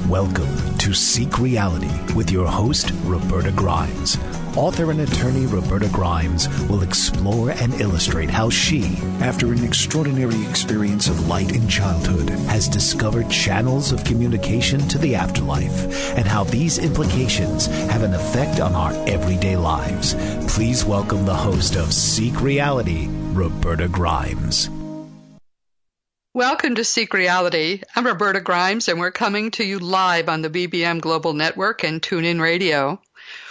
Welcome to Seek Reality with your host, Roberta Grimes. Author and attorney Roberta Grimes will explore and illustrate how she, after an extraordinary experience of light in childhood, has discovered channels of communication to the afterlife and how these implications have an effect on our everyday lives. Please welcome the host of Seek Reality, Roberta Grimes. Welcome to Seek Reality. I'm Roberta Grimes, and we're coming to you live on the BBM Global Network and TuneIn Radio.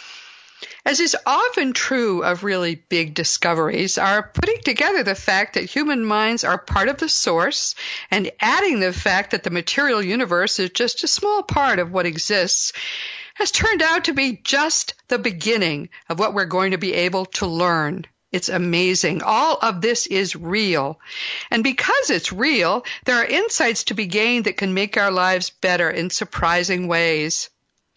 As is often true of really big discoveries, are putting together the fact that human minds are part of the source and adding the fact that the material universe is just a small part of what exists has turned out to be just the beginning of what we're going to be able to learn. It's amazing. All of this is real. And because it's real, there are insights to be gained that can make our lives better in surprising ways.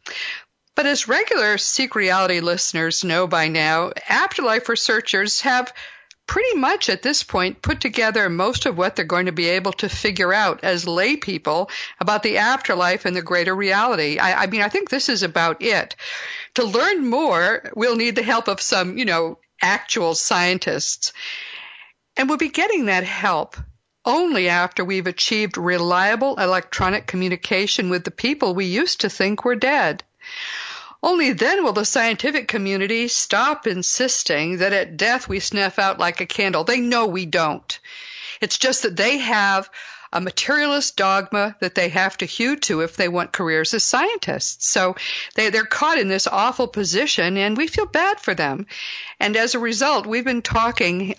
But as regular Seek Reality listeners know by now, afterlife researchers have pretty much at this point put together most of what they're going to be able to figure out as lay people about the afterlife and the greater reality. I think this is about it. To learn more, we'll need the help of some, actual scientists. And we'll be getting that help only after we've achieved reliable electronic communication with the people we used to think were dead. Only then will the scientific community stop insisting that at death we snuff out like a candle. They know we don't. It's just that they have a materialist dogma that they have to hew to if they want careers as scientists. So they're caught in this awful position, and we feel bad for them. And as a result, we've been talking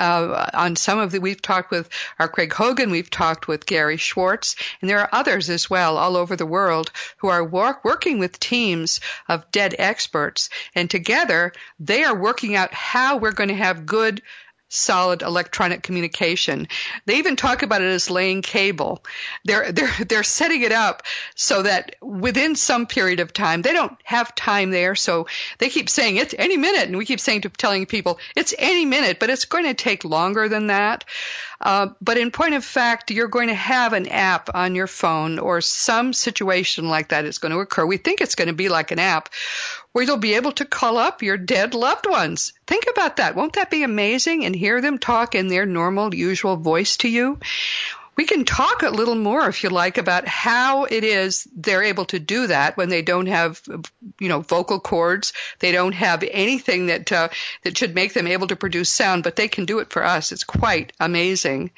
we've talked with our Craig Hogan, we've talked with Gary Schwartz, and there are others as well all over the world who are working with teams of dead experts. And together, they are working out how we're going to have good, solid electronic communication. They even talk about it as laying cable. They're setting it up so that within some period of time, they don't have time there, so they keep saying it's any minute, and we keep telling people it's any minute, but it's going to take longer than that. But in point of fact, you're going to have an app on your phone or some situation like that is going to occur. We think it's going to be like an app where you'll be able to call up your dead loved ones. Think about that. Won't that be amazing? And hear them talk in their normal, usual voice to you. We can talk a little more, if you like, about how it is they're able to do that when they don't have, vocal cords. They don't have anything that should make them able to produce sound, but they can do it for us. It's quite amazing.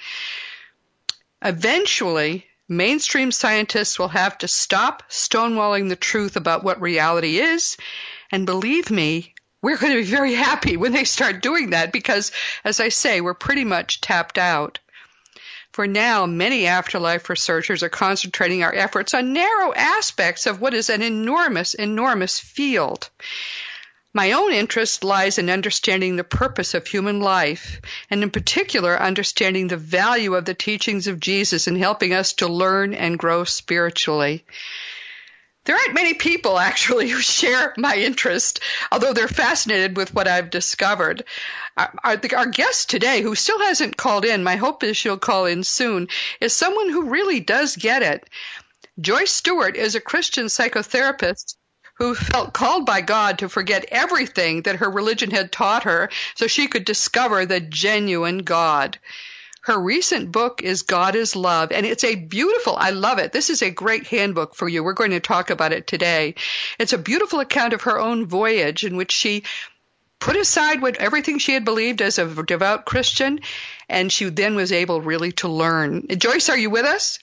Eventually, mainstream scientists will have to stop stonewalling the truth about what reality is. And believe me, we're going to be very happy when they start doing that because, as I say, we're pretty much tapped out. For now, many afterlife researchers are concentrating our efforts on narrow aspects of what is an enormous, enormous field. My own interest lies in understanding the purpose of human life, and in particular, understanding the value of the teachings of Jesus in helping us to learn and grow spiritually. There aren't many people, actually, who share my interest, although they're fascinated with what I've discovered. Our guest today, who still hasn't called in, my hope is she'll call in soon, is someone who really does get it. Joyce Stewart is a Christian psychotherapist who felt called by God to forget everything that her religion had taught her so she could discover the genuine God. Her recent book is God is Love, and it's I love it. This is a great handbook for you. We're going to talk about it today. It's a beautiful account of her own voyage in which she put aside everything she had believed as a devout Christian, and she then was able really to learn. Joyce, are you with us?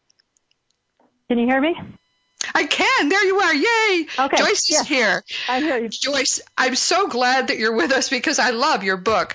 Can you hear me? I can. There you are. Yay. Okay. Joyce is here. I hear you. Joyce, I'm so glad that you're with us because I love your book.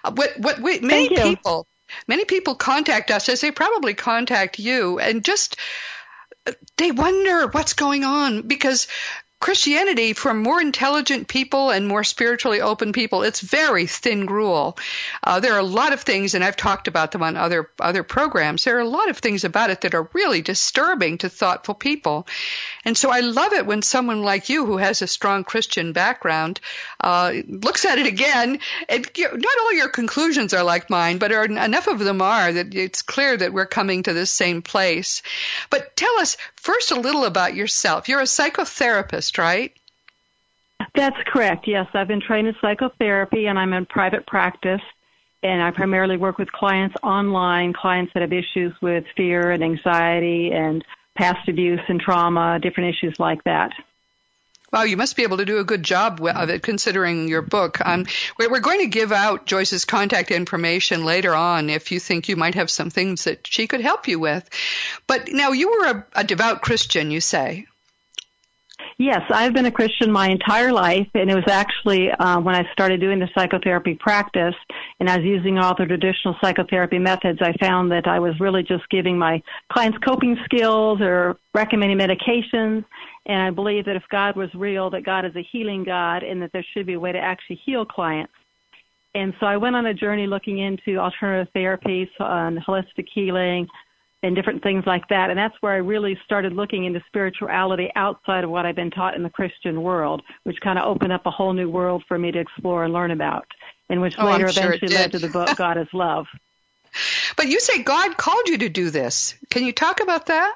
Many people contact us, as they probably contact you, and just they wonder what's going on because Christianity, for more intelligent people and more spiritually open people, it's very thin gruel. There are a lot of things, and I've talked about them on other programs, there are a lot of things about it that are really disturbing to thoughtful people. And so I love it when someone like you, who has a strong Christian background, looks at it again, and not all your conclusions are like mine, but enough of them are that it's clear that we're coming to the same place. But tell us first a little about yourself. You're a psychotherapist, right? That's correct. Yes, I've been trained in psychotherapy, and I'm in private practice, and I primarily work with clients online, clients that have issues with fear and anxiety and past abuse and trauma, different issues like that. Wow, you must be able to do a good job of it, considering your book. We're going to give out Joyce's contact information later on if you think you might have some things that she could help you with. But now, you were a devout Christian, you say. Yes, I've been a Christian my entire life, and it was actually when I started doing the psychotherapy practice and I was using all the traditional psychotherapy methods, I found that I was really just giving my clients coping skills or recommending medications, and I believe that if God was real, that God is a healing God and that there should be a way to actually heal clients. And so I went on a journey looking into alternative therapies, holistic healing, and different things like that. And that's where I really started looking into spirituality outside of what I've been taught in the Christian world, which kind of opened up a whole new world for me to explore and learn about, and which later eventually led to the book, God is Love. But you say God called you to do this. Can you talk about that?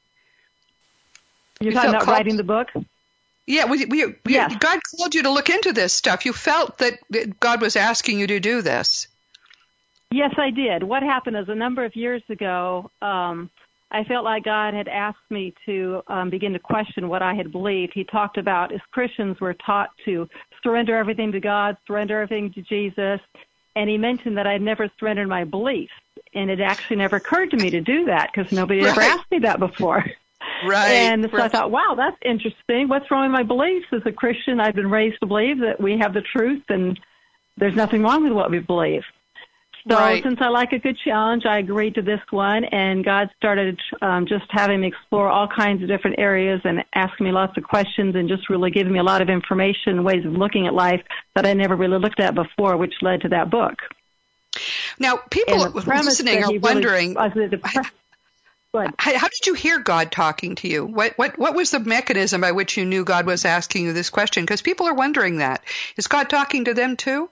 You're talking about writing the book? Yeah, yes. God called you to look into this stuff. You felt that God was asking you to do this. Yes, I did. What happened is a number of years ago, I felt like God had asked me to begin to question what I had believed. He talked about, as Christians, we're taught to surrender everything to God, surrender everything to Jesus, and he mentioned that I'd never surrendered my beliefs, and it actually never occurred to me to do that because nobody had ever asked me that before. Right. And so I thought, wow, that's interesting. What's wrong with my beliefs? As a Christian, I've been raised to believe that we have the truth and there's nothing wrong with what we believe. So since I like a good challenge, I agreed to this one, and God started just having me explore all kinds of different areas and asking me lots of questions and just really giving me a lot of information and ways of looking at life that I never really looked at before, which led to that book. Now, people listening are wondering, how did you hear God talking to you? What was the mechanism by which you knew God was asking you this question? Because people are wondering that. Is God talking to them too?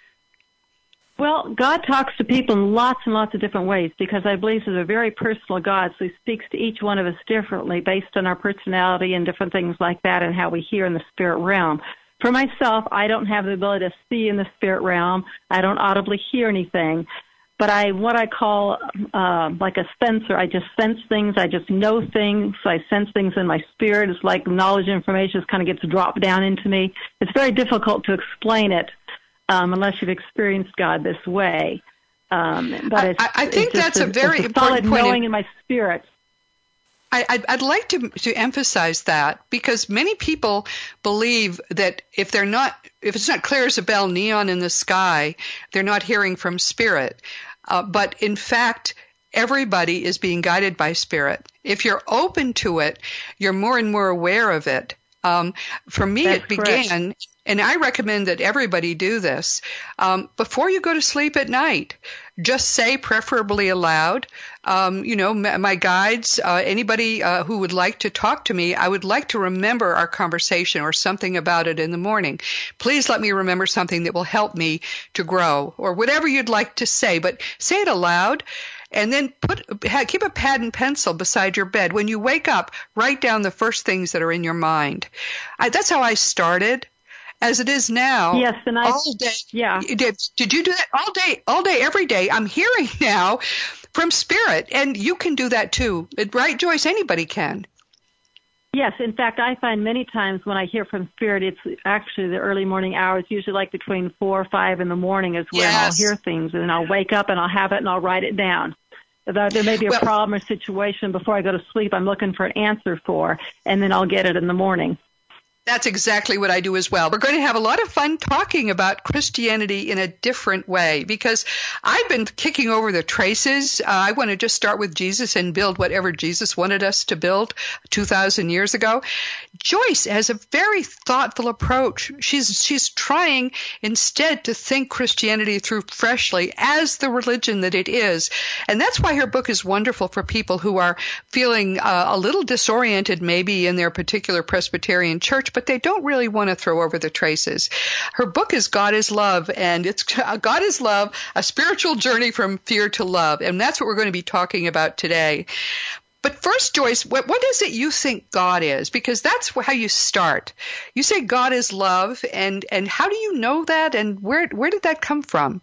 Well, God talks to people in lots and lots of different ways because I believe he's a very personal God, so he speaks to each one of us differently based on our personality and different things like that and how we hear in the spirit realm. For myself, I don't have the ability to see in the spirit realm. I don't audibly hear anything. But what I call like a sensor. I just sense things. I just know things. I sense things in my spirit. It's like knowledge and information just kind of gets dropped down into me. It's very difficult to explain it. Unless you've experienced God this way. But I think that's a very important solid point. Knowing in my spirit. I'd like to emphasize that because many people believe that if it's not clear as a bell, neon in the sky, they're not hearing from spirit. But in fact, everybody is being guided by spirit. If you're open to it, you're more and more aware of it. For me, it began, and I recommend that everybody do this, before you go to sleep at night. Just say, preferably aloud, my guides, anybody who would like to talk to me, I would like to remember our conversation or something about it in the morning. Please let me remember something that will help me to grow, or whatever you'd like to say, but say it aloud. And then keep a pad and pencil beside your bed. When you wake up, write down the first things that are in your mind. That's how I started. As it is now, yes, and all day. Yeah. Did you do that all day, every day? I'm hearing now from spirit, and you can do that too, right, Joyce? Anybody can. Yes, in fact, I find many times when I hear from spirit, it's actually the early morning hours, usually like between 4 or 5 in the morning is when I'll hear things, and I'll wake up and I'll have it and I'll write it down. There may be a problem or situation before I go to sleep I'm looking for an answer for, and then I'll get it in the morning. That's exactly what I do as well. We're going to have a lot of fun talking about Christianity in a different way because I've been kicking over the traces. I want to just start with Jesus and build whatever Jesus wanted us to build 2,000 years ago. Joyce has a very thoughtful approach. She's trying instead to think Christianity through freshly as the religion that it is. And that's why her book is wonderful for people who are feeling a little disoriented maybe in their particular Presbyterian church, but they don't really want to throw over the traces. Her book is God is Love, and it's God is Love, a spiritual journey from fear to love. And that's what we're going to be talking about today. But first, Joyce, what is it you think God is? Because that's how you start. You say God is love, and how do you know that, and where did that come from?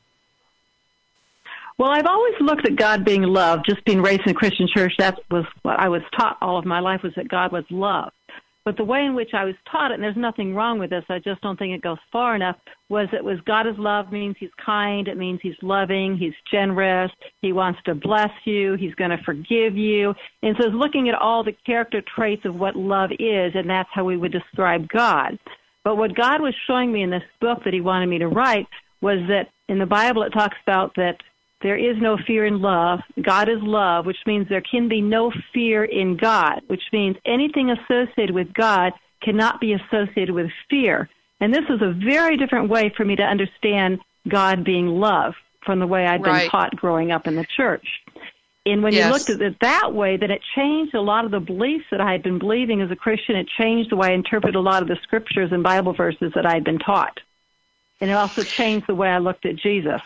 Well, I've always looked at God being love. Just being raised in a Christian church, that was what I was taught all of my life, was that God was love. But the way in which I was taught it, and there's nothing wrong with this, I just don't think it goes far enough, was God is love means he's kind, it means he's loving, he's generous, he wants to bless you, he's going to forgive you. And so it's looking at all the character traits of what love is, and that's how we would describe God. But what God was showing me in this book that he wanted me to write was that in the Bible it talks about that there is no fear in love. God is love, which means there can be no fear in God, which means anything associated with God cannot be associated with fear. And this is a very different way for me to understand God being love from the way I'd been taught growing up in the church. And when you looked at it that way, then it changed a lot of the beliefs that I had been believing as a Christian. It changed the way I interpreted a lot of the scriptures and Bible verses that I had been taught. And it also changed the way I looked at Jesus.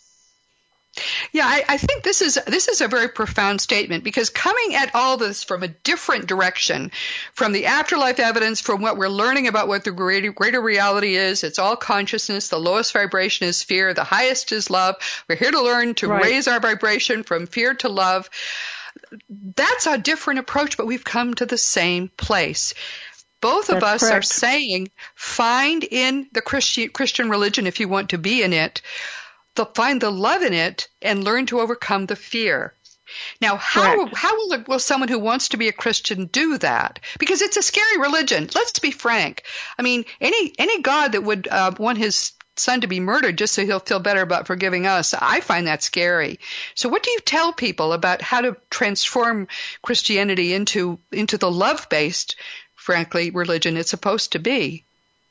Yeah, I think this is a very profound statement, because coming at all this from a different direction, from the afterlife evidence, from what we're learning about what the greater reality is, it's all consciousness, the lowest vibration is fear, the highest is love. We're here to learn to raise our vibration from fear to love. That's a different approach, but we've come to the same place. Both of us are saying, find in the Christian religion, if you want to be in it, find the love in it and learn to overcome the fear. Now, how will someone who wants to be a Christian do that? Because it's a scary religion. Let's be frank. I mean, any God that would want his son to be murdered just so he'll feel better about forgiving us, I find that scary. So what do you tell people about how to transform Christianity into the love-based, frankly, religion it's supposed to be?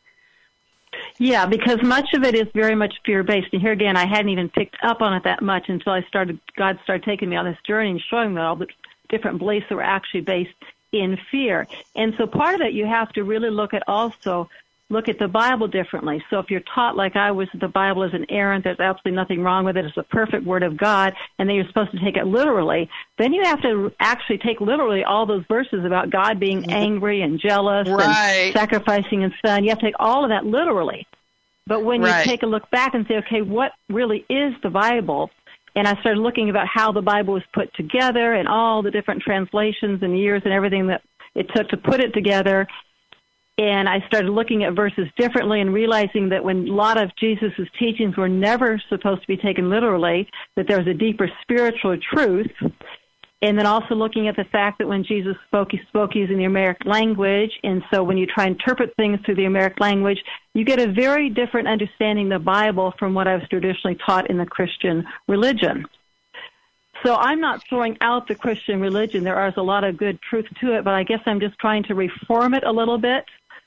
Yeah, because much of it is very much fear-based. And here again, I hadn't even picked up on it that much until God started taking me on this journey and showing me all the different beliefs that were actually based in fear. And so part of it, you have to really look at the Bible differently. So if you're taught, like I was, the Bible is inerrant, there's absolutely nothing wrong with it, it's the perfect Word of God, and then you're supposed to take it literally, then you have to actually take literally all those verses about God being angry and jealous and sacrificing his son. You have to take all of that literally. But when you take a look back and say, okay, what really is the Bible? And I started looking about how the Bible was put together and all the different translations and years and everything that it took to put it together. And I started looking at verses differently and realizing that when a lot of Jesus' teachings were never supposed to be taken literally, that there was a deeper spiritual truth. And then also looking at the fact that when Jesus spoke, he spoke using the Aramaic language. And so when you try and interpret things through the Aramaic language, you get a very different understanding of the Bible from what I was traditionally taught in the Christian religion. So I'm not throwing out the Christian religion. There is a lot of good truth to it, but I guess I'm just trying to reform it a little bit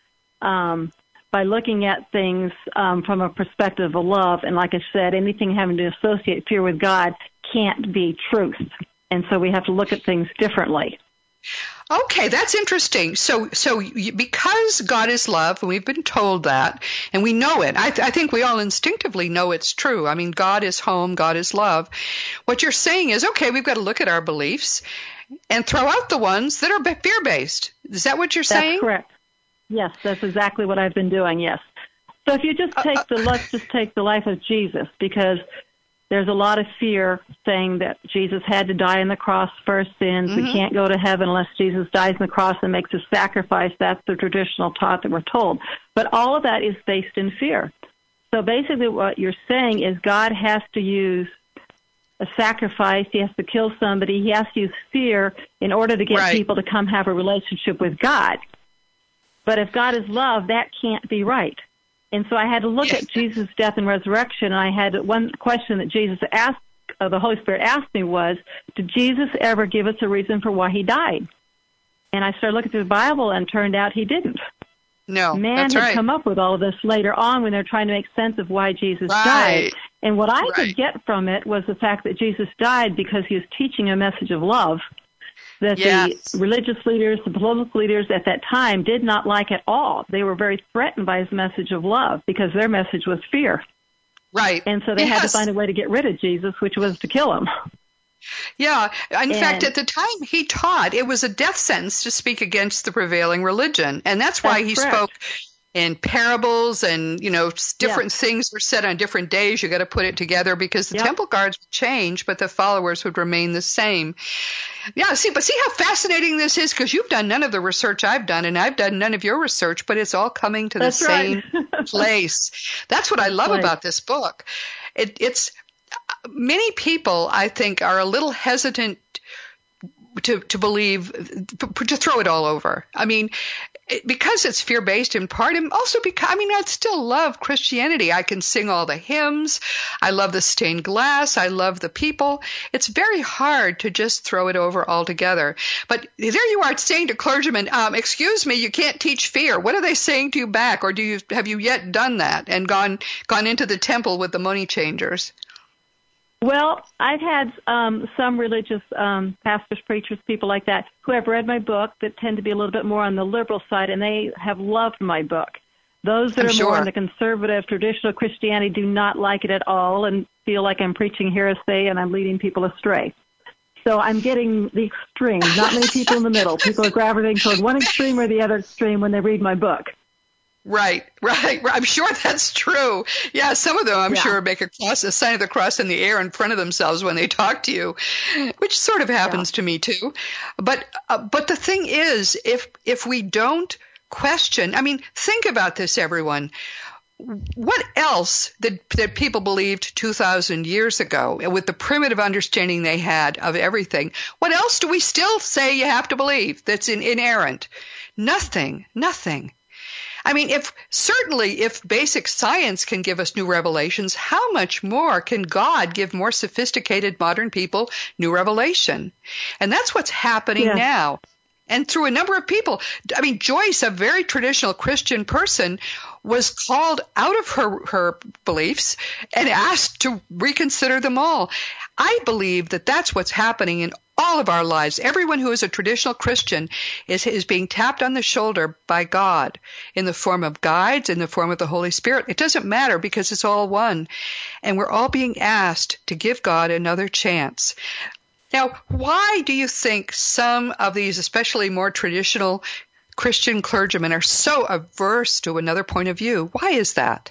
by looking at things from a perspective of love. And like I said, anything having to associate fear with God can't be truth. And so we have to look at things differently. Okay, that's interesting. So because God is love, and we've been told that, and we know it, I think we all instinctively know it's true. I mean, God is home, God is love. What you're saying is, okay, we've got to look at our beliefs and throw out the ones that are fear-based. Is that what you're saying? That's correct. Yes, that's exactly what I've been doing, yes. So if you just take let's just take the life of Jesus, because there's a lot of fear saying that Jesus had to die on the cross for our sins. Mm-hmm. We can't go to heaven unless Jesus dies on the cross and makes a sacrifice. That's the traditional talk that we're told. But all of that is based in fear. So basically what you're saying is God has to use a sacrifice. He has to kill somebody. He has to use fear in order to get people to come have a relationship with God. But if God is love, that can't be right. And so I had to look at Jesus' death and resurrection, and I had one question that Jesus asked, the Holy Spirit asked me was, did Jesus ever give us a reason for why he died? And I started looking through the Bible, and turned out he didn't. No, Man that's had right. come up with all of this later on when they're trying to make sense of why Jesus died. And what I could get from it was the fact that Jesus died because he was teaching a message of love that the religious leaders, the political leaders at that time did not like at all. They were very threatened by his message of love because their message was fear. Right. And so they had to find a way to get rid of Jesus, which was to kill him. Yeah. In fact, at the time he taught, it was a death sentence to speak against the prevailing religion. And that's why he spoke in parables, and, different things were said on different days. You got to put it together because the temple guards would change, but the followers would remain the same. Yeah. See how fascinating this is, because you've done none of the research I've done, and I've done none of your research, but it's all coming to the same place. That's what I love about this book. It's many people, I think, are a little hesitant to believe, to throw it all over. I mean, because it's fear-based in part, and also because, I still love Christianity. I can sing all the hymns. I love the stained glass. I love the people. It's very hard to just throw it over altogether. But there you are saying to clergymen, excuse me, you can't teach fear. What are they saying to you back? Or have you yet done that and gone into the temple with the money changers? Well, I've had some religious pastors, preachers, people like that who have read my book that tend to be a little bit more on the liberal side, and they have loved my book. Those that are more in the conservative, traditional Christianity do not like it at all and feel like I'm preaching heresy and I'm leading people astray. So I'm getting the extremes, not many people in the middle. People are gravitating toward one extreme or the other extreme when they read my book. Right. I'm sure that's true. Yeah, some of them, I'm sure, make a sign of the cross in the air in front of themselves when they talk to you, which sort of happens to me too. But the thing is, if we don't question, think about this, everyone. What else that people believed 2,000 years ago, with the primitive understanding they had of everything? What else do we still say you have to believe that's inerrant? Nothing. If basic science can give us new revelations, how much more can God give more sophisticated modern people new revelation? And that's what's happening now. And through a number of people. Joyce, a very traditional Christian person, was called out of her beliefs and asked to reconsider them all. I believe that that's what's happening in all of our lives. Everyone who is a traditional Christian is being tapped on the shoulder by God in the form of guides, in the form of the Holy Spirit. It doesn't matter because it's all one. And we're all being asked to give God another chance. Now, why do you think some of these, especially more traditional Christian clergymen, are so averse to another point of view? Why is that?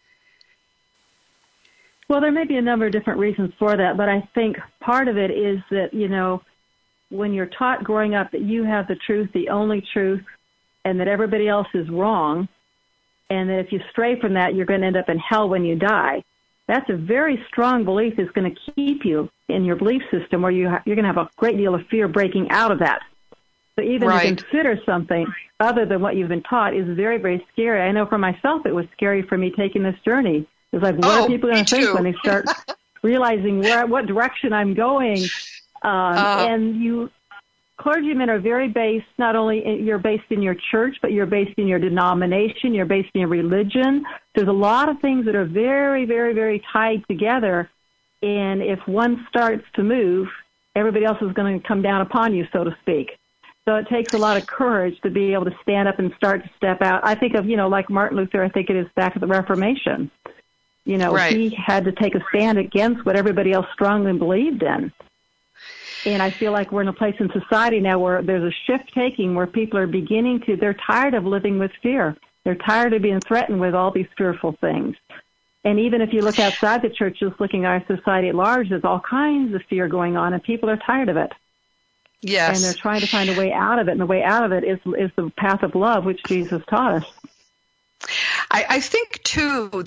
Well, there may be a number of different reasons for that, but I think part of it is that, when you're taught growing up that you have the truth, the only truth, and that everybody else is wrong, and that if you stray from that, you're going to end up in hell when you die, that's a very strong belief that's going to keep you in your belief system where you're going to have a great deal of fear breaking out of that. So even to consider something other than what you've been taught is very, very scary. I know for myself it was scary for me taking this journey. It's like, what are people going to think when they start realizing what direction I'm going? And clergymen are very based, not only you're based in your church, but you're based in your denomination, you're based in your religion. There's a lot of things that are very, very, very tied together. And if one starts to move, everybody else is going to come down upon you, so to speak. So it takes a lot of courage to be able to stand up and start to step out. I think of, like Martin Luther, I think it is back at the Reformation. He had to take a stand against what everybody else strongly believed in. And I feel like we're in a place in society now where there's a shift taking where people are they're tired of living with fear. They're tired of being threatened with all these fearful things. And even if you look outside the churches, looking at our society at large, there's all kinds of fear going on, and people are tired of it. Yes. And they're trying to find a way out of it, and the way out of it is the path of love, which Jesus taught us. I think, too, that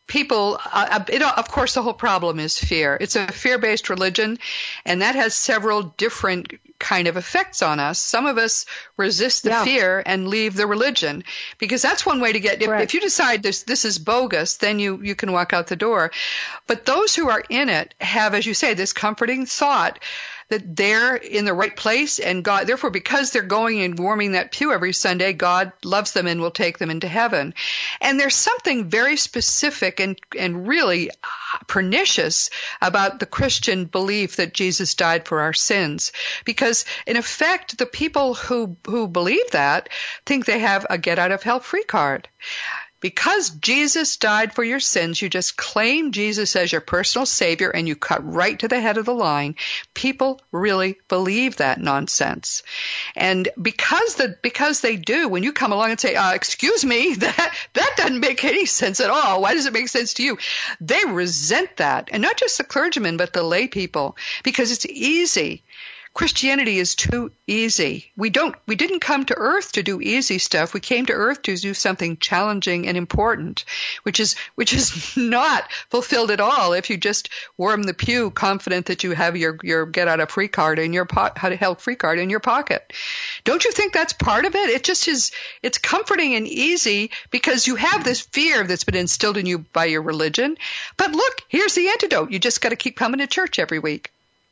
people, of course, the whole problem is fear. It's a fear-based religion, and that has several different kind of effects on us. Some of us resist the fear and leave the religion, because that's one way to get, if you decide this is bogus, then you can walk out the door. But those who are in it have, as you say, this comforting thought that they're in the right place, and God, therefore, because they're going and warming that pew every Sunday, God loves them and will take them into heaven. And there's something very specific and really pernicious about the Christian belief that Jesus died for our sins. Because, in effect, the people who believe that think they have a get-out-of-hell-free card. Because Jesus died for your sins, you just claim Jesus as your personal Savior and you cut right to the head of the line. People really believe that nonsense. And because they do, when you come along and say, excuse me, that doesn't make any sense at all. Why does it make sense to you? They resent that. And not just the clergymen, but the lay people, because it's easy. Christianity is too easy. We didn't come to earth to do easy stuff. We came to earth to do something challenging and important, which is not fulfilled at all if you just warm the pew confident that you have your get out of free card in your held free card in your pocket. Don't you think that's part of it? It just is. It's comforting and easy because you have this fear that's been instilled in you by your religion. But look, here's the antidote. You just got to keep coming to church every week.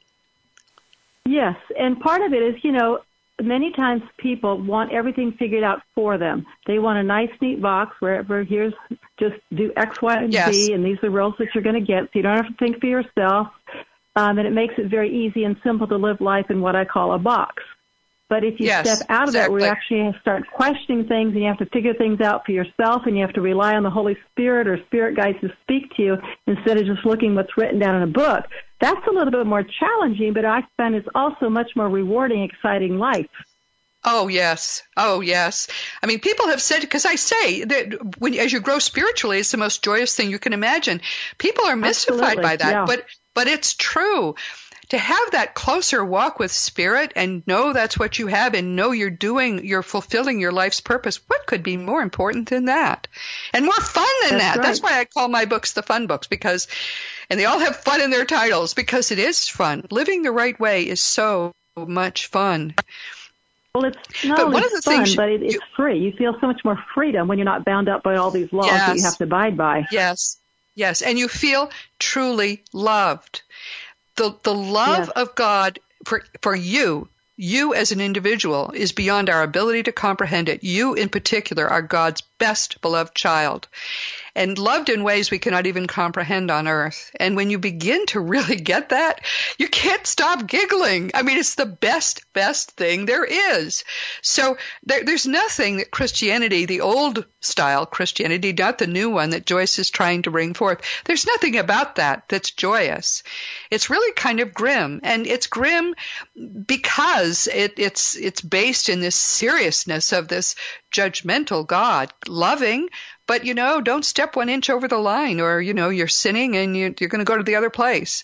Yes, and part of it is, many times people want everything figured out for them. They want a nice, neat box wherever, here's just do X, Y, and Z, and these are the rules that you're going to get, so you don't have to think for yourself. And it makes it very easy and simple to live life in what I call a box. But if you step out of that, we actually start questioning things, and you have to figure things out for yourself, and you have to rely on the Holy Spirit or spirit guides to speak to you instead of just looking what's written down in a book. That's a little bit more challenging, but I find it's also much more rewarding, exciting life. Oh, yes. Oh, yes. I mean, people have said, because I say that as you grow spiritually, it's the most joyous thing you can imagine. People are mystified by that, but it's true. To have that closer walk with Spirit and know that's what you have and know you're fulfilling your life's purpose, what could be more important than that? And more fun than that. Right. That's why I call my books the fun books, and they all have fun in their titles, because it is fun. Living the right way is so much fun. Well, it's not only fun, but it's free. You feel so much more freedom when you're not bound up by all these laws that you have to abide by. Yes, and you feel truly loved. The love of God for you as an individual is beyond our ability to comprehend it. You in particular are God's best beloved child, and loved in ways we cannot even comprehend on earth. And when you begin to really get that, you can't stop giggling. I mean, it's the best thing there is. So there's nothing that Christianity, the old style Christianity, not the new one that Joyce is trying to bring forth, there's nothing about that that's joyous. It's really kind of grim. And it's grim because it's based in this seriousness of this judgmental God, loving, but, don't step 1 inch over the line, or, you're sinning and you're going to go to the other place.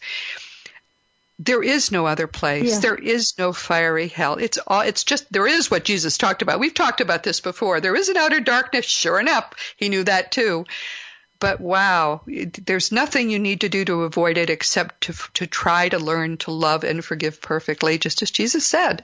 There is no other place. Yeah. There is no fiery hell. It's just, there is what Jesus talked about. We've talked about this before. There is an outer darkness. Sure enough, he knew that too. But wow, there's nothing you need to do to avoid it except to try to learn to love and forgive perfectly, just as Jesus said.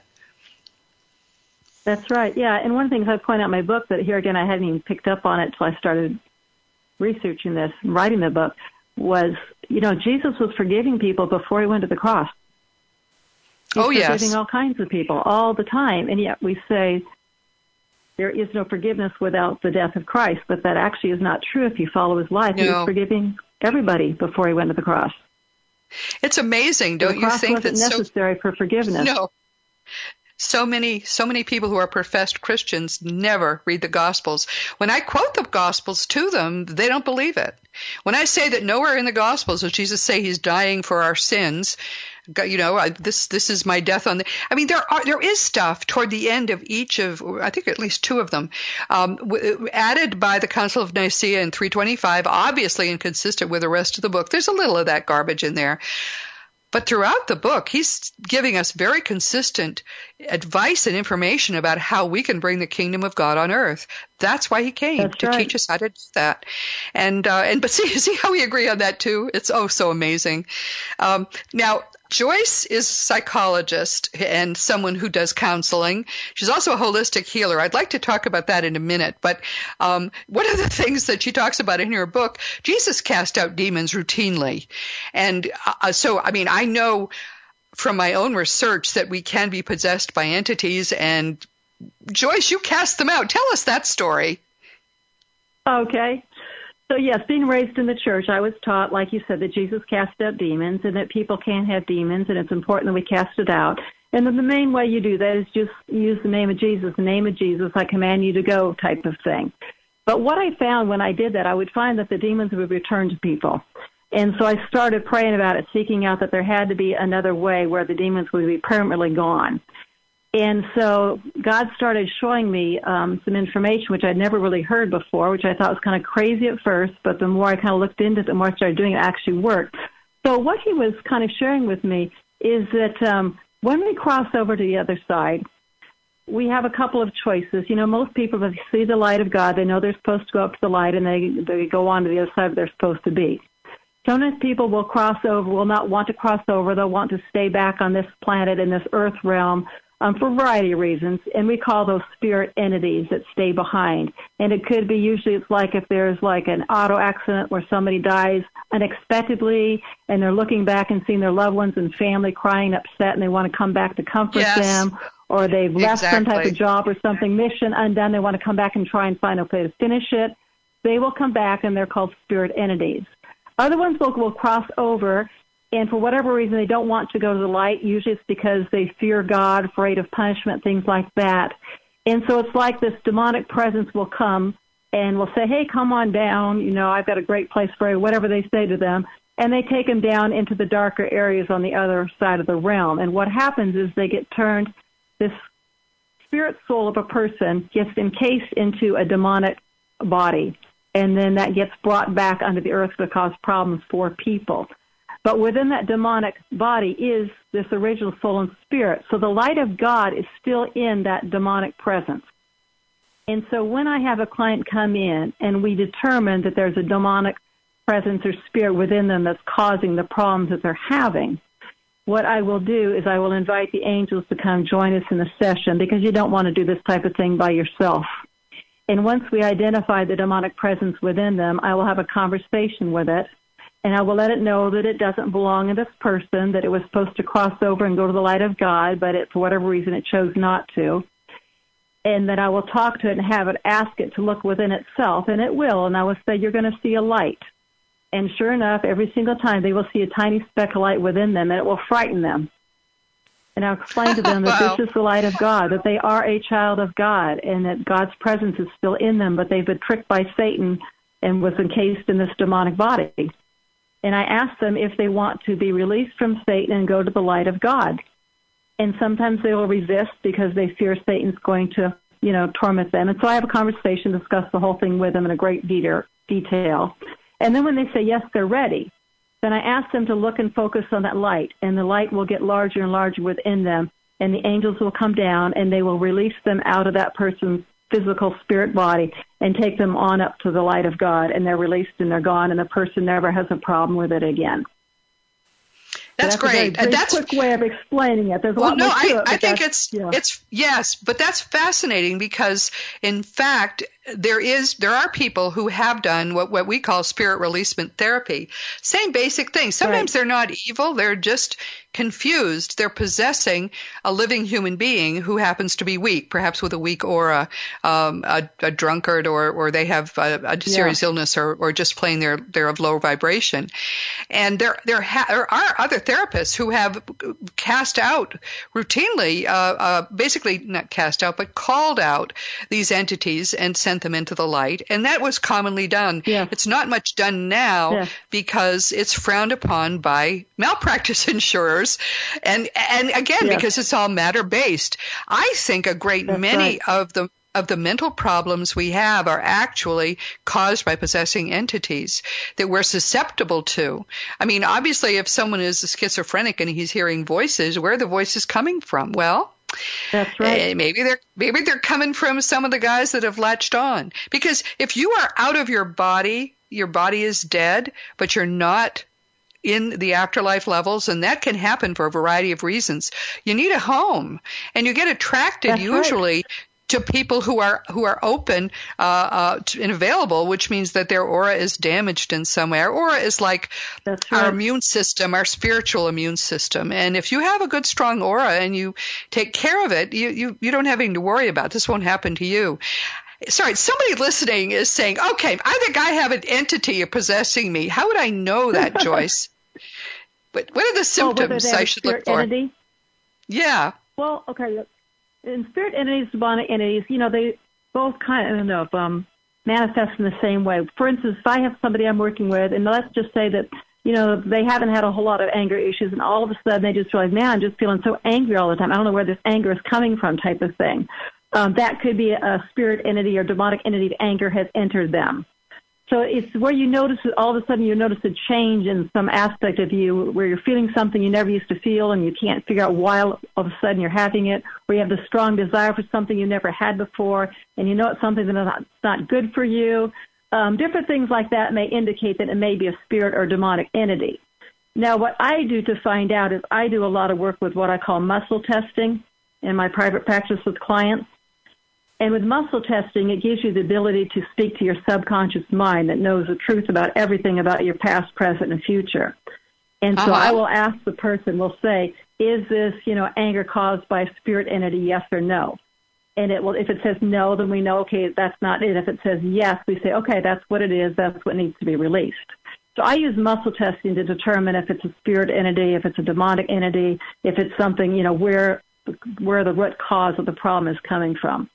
That's right, yeah. And one of the things I point out in my book that here again I hadn't even picked up on it until I started researching this and writing the book was, Jesus was forgiving people before he went to the cross. He's forgiving all kinds of people all the time. And yet we say there is no forgiveness without the death of Christ, but that actually is not true if you follow his life. No. He was forgiving everybody before he went to the cross. It's amazing, don't you think? That's necessary for forgiveness. No. So many people who are professed Christians never read the Gospels. When I quote the Gospels to them, they don't believe it. When I say that nowhere in the Gospels does Jesus say he's dying for our sins, this is my death on the. I mean, there is stuff toward the end of each of, I think at least 2 of them, added by the Council of Nicaea in 325, obviously inconsistent with the rest of the book. There's a little of that garbage in there. But throughout the book, he's giving us very consistent advice and information about how we can bring the kingdom of God on earth. That's why he came, to teach us how to do that. But see how we agree on that too? It's so amazing. Now, Joyce is a psychologist and someone who does counseling. She's also a holistic healer. I'd like to talk about that in a minute. But one of the things that she talks about in her book, Jesus cast out demons routinely. And I know from my own research that we can be possessed by entities. And Joyce, you cast them out. Tell us that story. Okay. So, yes, being raised in the church, I was taught, like you said, that Jesus cast out demons and that people can't have demons, and it's important that we cast it out. And then the main way you do that is just use the name of Jesus, I command you to go type of thing. But what I found when I did that, I would find that the demons would return to people. And so I started praying about it, seeking out that there had to be another way where the demons would be permanently gone. And so God started showing me some information which I'd never really heard before, which I thought was kind of crazy at first, but the more I kind of looked into it, the more I started doing it, actually worked. So what he was kind of sharing with me is that when we cross over to the other side, we have a couple of choices. You know, most people, if they see the light of God, they know they're supposed to go up to the light, and they go on to the other side where they're supposed to be. Sometimes people will cross over, will not want to cross over. They'll want to stay back on this planet in this earth realm for a variety of reasons, and we call those spirit entities that stay behind. And it could be, usually it's like if there's like an auto accident where somebody dies unexpectedly and they're looking back and seeing their loved ones and family crying upset and they want to come back to comfort them, or they've left some type of job or something, mission undone, they want to come back and try and find a way to finish it. They will come back, and they're called spirit entities. Other ones will cross over, and for whatever reason, they don't want to go to the light. Usually it's because they fear God, afraid of punishment, things like that. And so it's like this demonic presence will come and will say, hey, come on down. You know, I've got a great place for you, whatever they say to them. And they take them down into the darker areas on the other side of the realm. And what happens is they get turned, this spirit soul of a person gets encased into a demonic body. And then that gets brought back under the earth to cause problems for people. But within that demonic body is this original soul and spirit. So the light of God is still in that demonic presence. And so when I have a client come in and we determine that there's a demonic presence or spirit within them that's causing the problems that they're having, what I will do is I will invite the angels to come join us in the session, because you don't want to do this type of thing by yourself. And once we identify the demonic presence within them, I will have a conversation with it. And I will let it know that it doesn't belong in this person, that it was supposed to cross over and go to the light of God, but for whatever reason it chose not to. And that I will talk to it and have it, ask it to look within itself, and it will. And I will say, you're going to see a light. And sure enough, every single time they will see a tiny speck of light within them, and it will frighten them. And I'll explain to them that this is the light of God, that they are a child of God, and that God's presence is still in them, but they've been tricked by Satan and was encased in this demonic body. And I ask them if they want to be released from Satan and go to the light of God. And sometimes they will resist because they fear Satan's going to, torment them. And so I have a conversation, discuss the whole thing with them in a great detail. And then when they say, yes, they're ready, then I ask them to look and focus on that light. And the light will get larger and larger within them. And the angels will come down and they will release them out of that person's physical spirit body and take them on up to the light of God, and they're released and they're gone, and the person never has a problem with it again. That's great. That's a quick way of explaining it. There's a lot more to it. I think it's yes, but that's fascinating because, in fact, there are people who have done what we call spirit releasement therapy. Same basic thing. Sometimes they're not evil; they're just confused. They're possessing a living human being who happens to be weak, perhaps with a weak aura, a drunkard, or they have a serious illness, or just plain they're of low vibration. And there are other therapists who have cast out routinely, basically not cast out, but called out these entities and sent them into the light. And that was commonly done. Yeah. It's not much done now because it's frowned upon by malpractice insurers. And again, because it's all matter-based. I think a great many of of the mental problems we have are actually caused by possessing entities that we're susceptible to. I mean, obviously, if someone is a schizophrenic and he's hearing voices, where are the voices coming from? Well, that's right. Maybe they're coming from some of the guys that have latched on. Because if you are out of your body is dead, but you're not in the afterlife levels, and that can happen for a variety of reasons. You need a home, and you get attracted That's usually right. to people who are open and available, which means that their aura is damaged in some way. Our aura is like our immune system, our spiritual immune system. And if you have a good, strong aura and you take care of it, you don't have anything to worry about. This won't happen to you. Sorry, somebody listening is saying, okay, I think I have an entity possessing me. How would I know that, Joyce? But what are the symptoms I should look for? Entity? Yeah. Well, okay. In spirit entities, demonic entities, they both kind of manifest in the same way. For instance, if I have somebody I'm working with, and let's just say that, they haven't had a whole lot of anger issues, and all of a sudden they just realize, man, I'm just feeling so angry all the time. I don't know where this anger is coming from, type of thing. That could be a spirit entity or demonic entity. Anger has entered them. So it's where you notice it, all of a sudden you notice a change in some aspect of you where you're feeling something you never used to feel and you can't figure out why all of a sudden you're having it, or you have this strong desire for something you never had before and you know it's something that's not good for you. Different things like that may indicate that it may be a spirit or demonic entity. Now, what I do to find out is I do a lot of work with what I call muscle testing in my private practice with clients. And with muscle testing, it gives you the ability to speak to your subconscious mind that knows the truth about everything about your past, present, and future. And so I will ask the person, we'll say, is this, anger caused by a spirit entity, yes or no? And it will, if it says no, then we know, okay, that's not it. If it says yes, we say, okay, that's what it is. That's what needs to be released. So I use muscle testing to determine if it's a spirit entity, if it's a demonic entity, if it's something, where the root cause of the problem is coming from.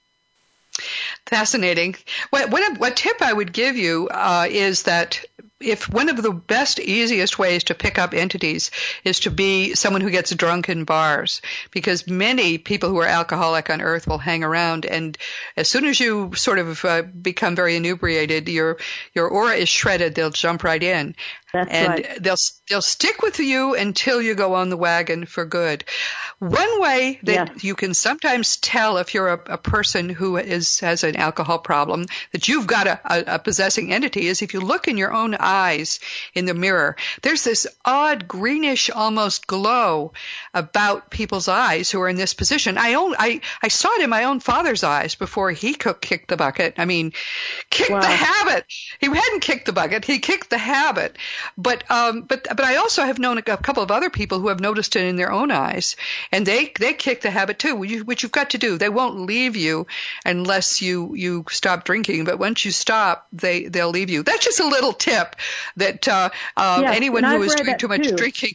Fascinating. What tip I would give you is that if one of the best, easiest ways to pick up entities is to be someone who gets drunk in bars, because many people who are alcoholic on earth will hang around, and as soon as you sort of become very inebriated, your aura is shredded. They'll jump right in. That's right. They'll stick with you until you go on the wagon for good. One way that you can sometimes tell if you're a person who has an alcohol problem that you've got a possessing entity is if you look in your own eyes in the mirror. There's this odd greenish almost glow about people's eyes who are in this position. I saw it in my own father's eyes before he kicked the bucket. I mean, kicked the habit. He hadn't kicked the bucket. He kicked the habit. But I also have known a couple of other people who have noticed it in their own eyes, and they kick the habit too, which you've got to do. They won't leave you unless you stop drinking, but once you stop, they'll leave you. That's just a little tip that anyone who is doing too much drinking,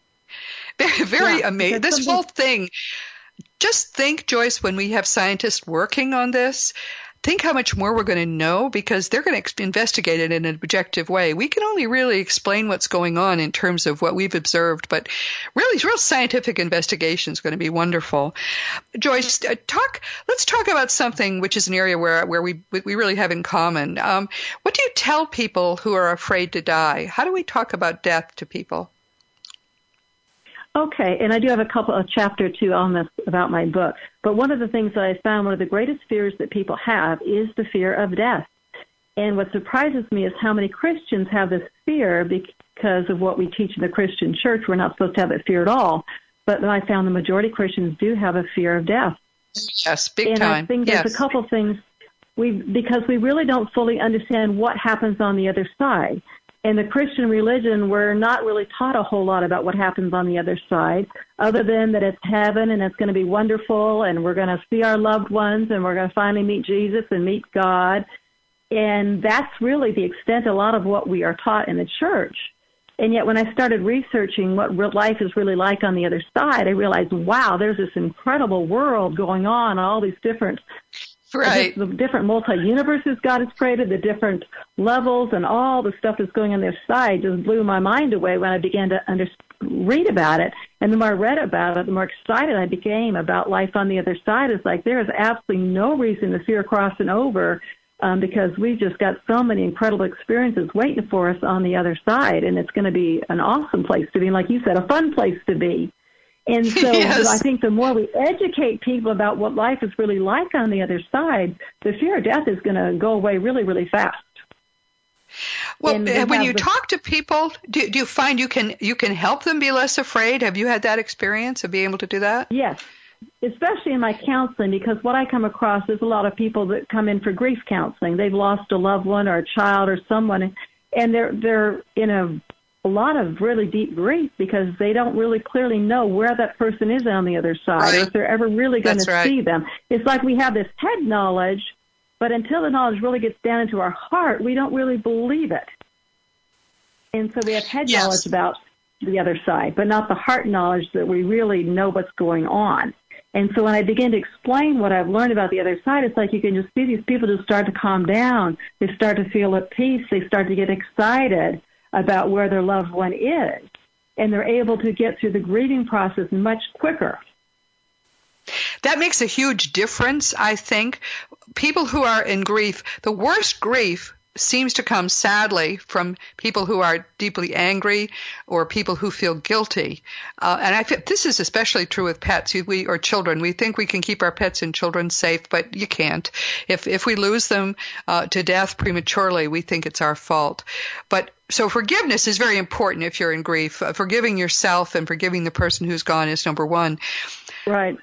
very amazing. This whole thing. Just think, Joyce, when we have scientists working on this, think how much more we're going to know, because they're going to investigate it in an objective way. We can only really explain what's going on in terms of what we've observed, but really, real scientific investigation is going to be wonderful. Joyce, let's talk about something which is an area where we really have in common. What do you tell people who are afraid to die? How do we talk about death to people? Okay, and I do have a chapter or two on this about my book. But one of the things that I found, one of the greatest fears that people have is the fear of death. And what surprises me is how many Christians have this fear because of what we teach in the Christian church. We're not supposed to have that fear at all. But I found the majority of Christians do have a fear of death. Yes, big time. And I think there's a couple things, because we really don't fully understand what happens on the other side. In the Christian religion, we're not really taught a whole lot about what happens on the other side, other than that it's heaven and it's going to be wonderful and we're going to see our loved ones and we're going to finally meet Jesus and meet God. And that's really the extent a lot of what we are taught in the church. And yet when I started researching what life is really like on the other side, I realized, wow, there's this incredible world going on, all these different the different multi-universes God has created, the different levels, and all the stuff that's going on their side just blew my mind away when I began to read about it. And the more I read about it, the more excited I became about life on the other side. It's like there is absolutely no reason to fear crossing over, because we've just got so many incredible experiences waiting for us on the other side. And it's going to be an awesome place to be. And like you said, a fun place to be. And so Yes. I think the more we educate people about what life is really like on the other side, the fear of death is going to go away really, really fast. Well, when you talk to people, do you find you can help them be less afraid? Have you had that experience of being able to do that? Yes, especially in my counseling, because what I come across is a lot of people that come in for grief counseling. They've lost a loved one or a child or someone, and they're in a lot of really deep grief because they don't really clearly know where that person is on the other side, or if they're ever really going to see them. It's like we have this head knowledge, but until the knowledge really gets down into our heart, we don't really believe it. And so we have head knowledge about the other side, but not the heart knowledge that we really know what's going on. And so when I begin to explain what I've learned about the other side, it's like you can just see these people just start to calm down. They start to feel at peace. They start to get excited about where their loved one is. And they're able to get through the grieving process much quicker. That makes a huge difference, I think. People who are in grief, the worst grief seems to come, sadly, from people who are deeply angry or people who feel guilty. And I feel this is especially true with pets or children. We think we can keep our pets and children safe, but you can't. If we lose them to death prematurely, we think it's our fault. But so forgiveness is very important if you're in grief. Forgiving yourself and forgiving the person who's gone is number one. Right.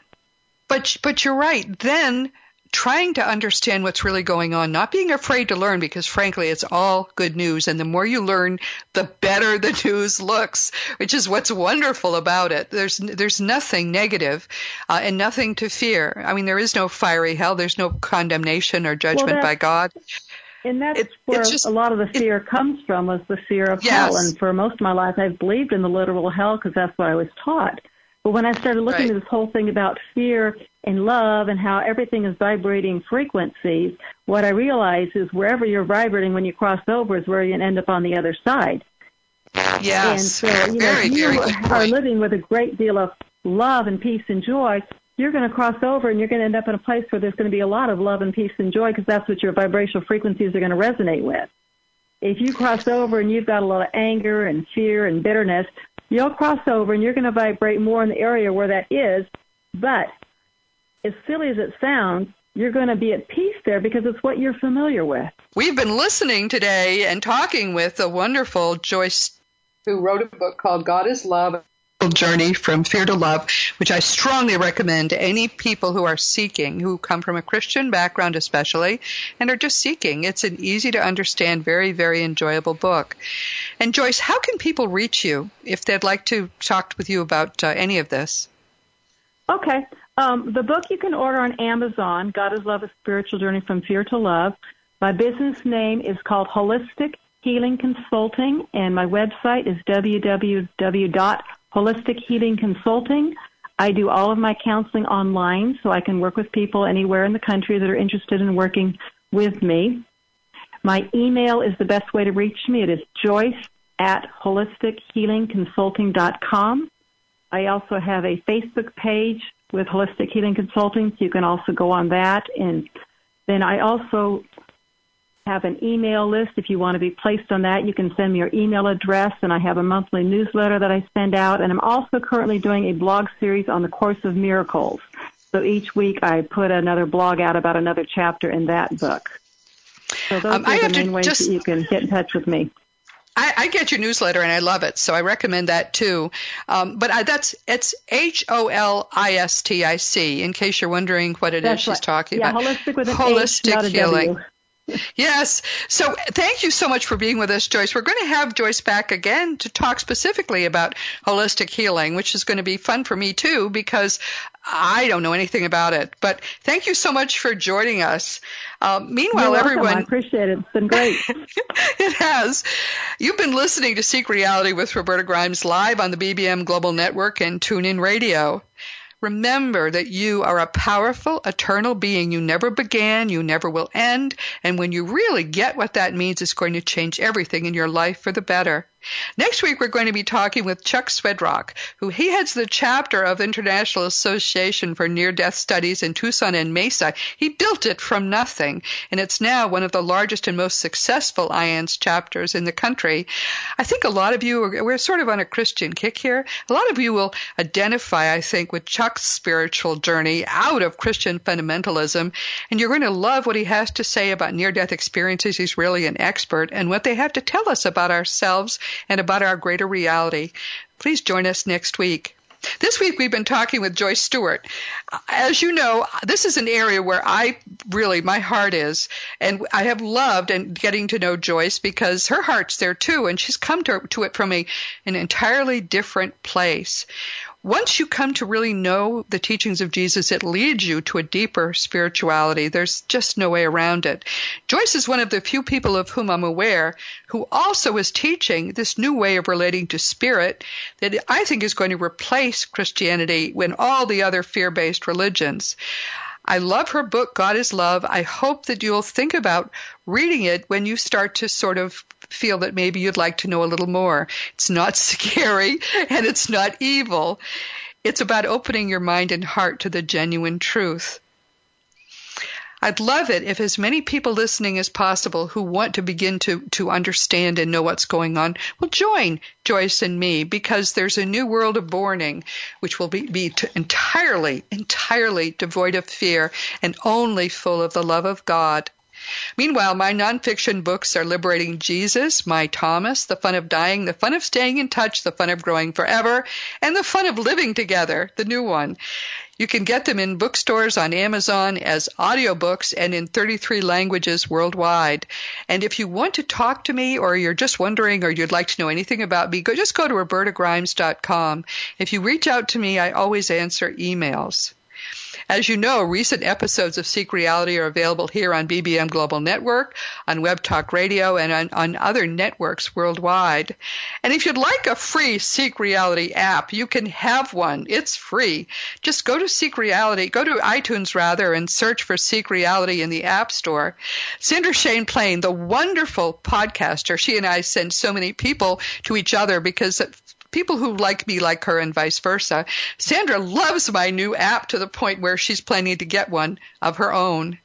But you're right. Then trying to understand what's really going on, not being afraid to learn, because frankly, it's all good news. And the more you learn, the better the news looks, which is what's wonderful about it. There's nothing negative and nothing to fear. I mean, there is no fiery hell. There's no condemnation or judgment by God. And that's where a lot of the fear comes from, was the fear of hell. And for most of my life, I've believed in the literal hell because that's what I was taught. But when I started looking at this whole thing about fear and love and how everything is vibrating frequencies, what I realized is wherever you're vibrating when you cross over is where you end up on the other side. Yes. And so, if you are living with a great deal of love and peace and joy, you're going to cross over and you're going to end up in a place where there's going to be a lot of love and peace and joy, because that's what your vibrational frequencies are going to resonate with. If you cross over and you've got a lot of anger and fear and bitterness, you'll cross over and you're going to vibrate more in the area where that is. But as silly as it sounds, you're going to be at peace there because it's what you're familiar with. We've been listening today and talking with the wonderful Joyce, who wrote a book called God is Love, Journey from Fear to Love, which I strongly recommend to any people who are seeking, who come from a Christian background especially, and are just seeking. It's an easy to understand, very, very enjoyable book. And Joyce, how can people reach you if they'd like to talk with you about any of this? Okay. The book you can order on Amazon, God is Love, A Spiritual Journey from Fear to Love. My business name is called Holistic Healing Consulting, and my website is www.Holistic Healing Consulting. I do all of my counseling online, so I can work with people anywhere in the country that are interested in working with me. My email is the best way to reach me. It is joyce@holistichealingconsulting.com. I also have a Facebook page with Holistic Healing Consulting, so you can also go on that. And then I also have an email list. If you want to be placed on that, you can send me your email address, and I have a monthly newsletter that I send out. And I'm also currently doing a blog series on the Course of Miracles. So each week I put another blog out about another chapter in that book. So those are the main ways that you can get in touch with me. I get your newsletter, and I love it, so I recommend that too. But it's HOLISTIC, in case you're wondering what it is she's talking about. Holistic with an Holistic H, not a Healing. W. Yes. So thank you so much for being with us, Joyce. We're going to have Joyce back again to talk specifically about holistic healing, which is going to be fun for me too, because I don't know anything about it. But thank you so much for joining us. Meanwhile, everyone, I appreciate it. It's been great. It has. You've been listening to Seek Reality with Roberta Grimes live on the BBM Global Network and TuneIn Radio. Remember that you are a powerful, eternal being. You never began, you never will end, and when you really get what that means, it's going to change everything in your life for the better. Next week, we're going to be talking with Chuck Swedrock, who he heads the chapter of International Association for Near-Death Studies in Tucson and Mesa. He built it from nothing, and it's now one of the largest and most successful IANDS chapters in the country. I think a lot of you, we're sort of on a Christian kick here. A lot of you will identify, I think, with Chuck's spiritual journey out of Christian fundamentalism, and you're going to love what he has to say about near-death experiences. He's really an expert, and what they have to tell us about ourselves and about our greater reality. Please join us next week. This week we've been talking with Joyce Stewart. As you know, this is an area where my heart is, and I have loved and getting to know Joyce because her heart's there too, and she's come to it from an entirely different place. Once you come to really know the teachings of Jesus, it leads you to a deeper spirituality. There's just no way around it. Joyce is one of the few people of whom I'm aware who also is teaching this new way of relating to spirit that I think is going to replace Christianity when all the other fear-based religions. I love her book, God is Love. I hope that you'll think about reading it when you start to sort of feel that maybe you'd like to know a little more. It's not scary and it's not evil. It's about opening your mind and heart to the genuine truth. I'd love it if as many people listening as possible who want to begin to understand and know what's going on will join Joyce and me, because there's a new world of borning which will be entirely devoid of fear and only full of the love of God. Meanwhile, my nonfiction books are Liberating Jesus, My Thomas, The Fun of Dying, The Fun of Staying in Touch, The Fun of Growing Forever, and The Fun of Living Together, the new one. You can get them in bookstores, on Amazon, as audiobooks, and in 33 languages worldwide. And if you want to talk to me, or you're just wondering, or you'd like to know anything about me, just go to RobertaGrimes.com. If you reach out to me, I always answer emails. As you know, recent episodes of Seek Reality are available here on BBM Global Network, on Web Talk Radio, and on other networks worldwide. And if you'd like a free Seek Reality app, you can have one. It's free. Just go to iTunes and search for Seek Reality in the App Store. Sandra Shane Plain, the wonderful podcaster, she and I send so many people to each other because people who like me like her and vice versa. Sandra loves my new app to the point where she's planning to get one of her own.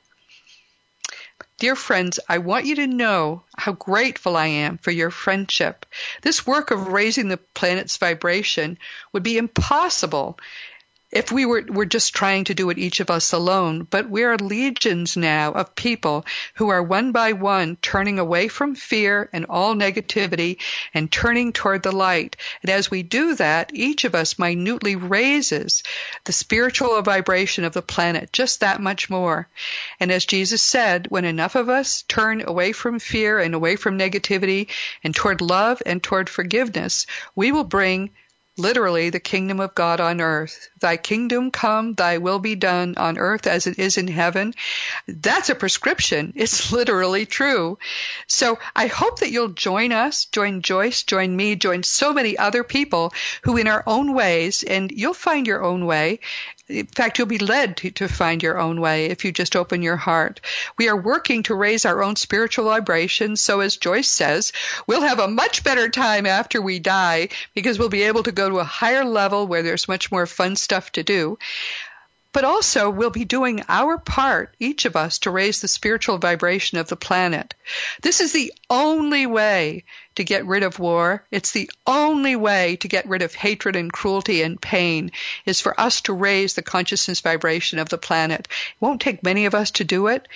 Dear friends, I want you to know how grateful I am for your friendship. This work of raising the planet's vibration would be impossible if we were just trying to do it each of us alone. But we are legions now of people who are one by one turning away from fear and all negativity and turning toward the light. And as we do that, each of us minutely raises the spiritual vibration of the planet just that much more. And as Jesus said, when enough of us turn away from fear and away from negativity and toward love and toward forgiveness, we will bring literally the kingdom of God on earth. Thy kingdom come, thy will be done on earth as it is in heaven. That's a prescription. It's literally true. So I hope that you'll join us, join Joyce, join me, join so many other people who in our own ways, and you'll find your own way. In fact, you'll be led to find your own way if you just open your heart. We are working to raise our own spiritual vibrations, so as Joyce says, we'll have a much better time after we die because we'll be able to go to a higher level where there's much more fun stuff to do. But also, we'll be doing our part, each of us, to raise the spiritual vibration of the planet. This is the only way to get rid of war. It's the only way to get rid of hatred and cruelty and pain, is for us to raise the consciousness vibration of the planet. It won't take many of us to do it.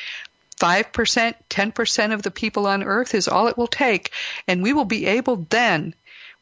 5%, 10% of the people on Earth is all it will take. And we will be able then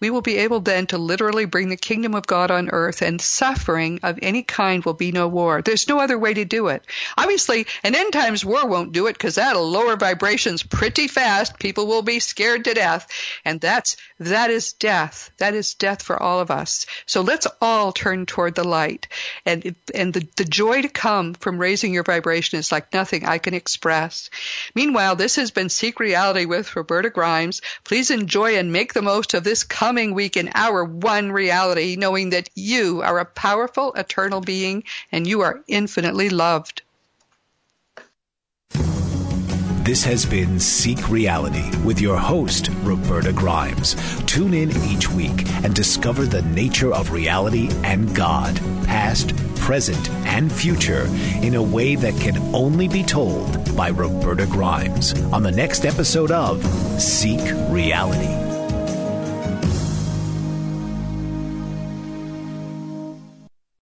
to literally bring the kingdom of God on earth, and suffering of any kind will be no war. There's no other way to do it. Obviously, an end times war won't do it because that'll lower vibrations pretty fast. People will be scared to death. And that is death. That is death for all of us. So let's all turn toward the light. And the joy to come from raising your vibration is like nothing I can express. Meanwhile, this has been Seek Reality with Roberta Grimes. Please enjoy and make the most of this coming week in our one reality, knowing that you are a powerful, eternal being and you are infinitely loved. This has been Seek Reality with your host, Roberta Grimes. Tune in each week and discover the nature of reality and God, past, present, and future, in a way that can only be told by Roberta Grimes on the next episode of Seek Reality.